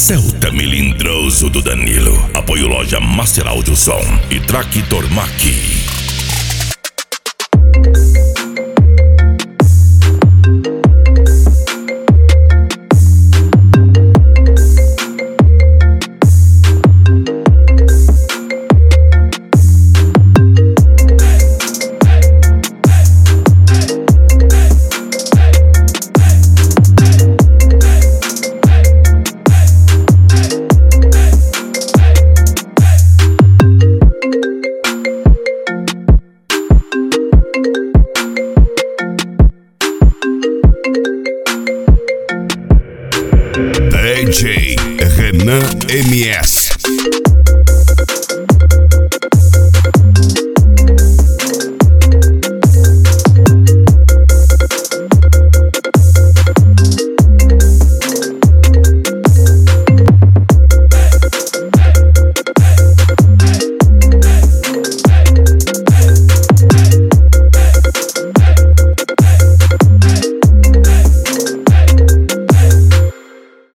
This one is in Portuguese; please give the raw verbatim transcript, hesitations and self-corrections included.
Celta Melindroso do Danilo. Apoio Loja Master Audio Som e Tractor Mac. D J Renan M S.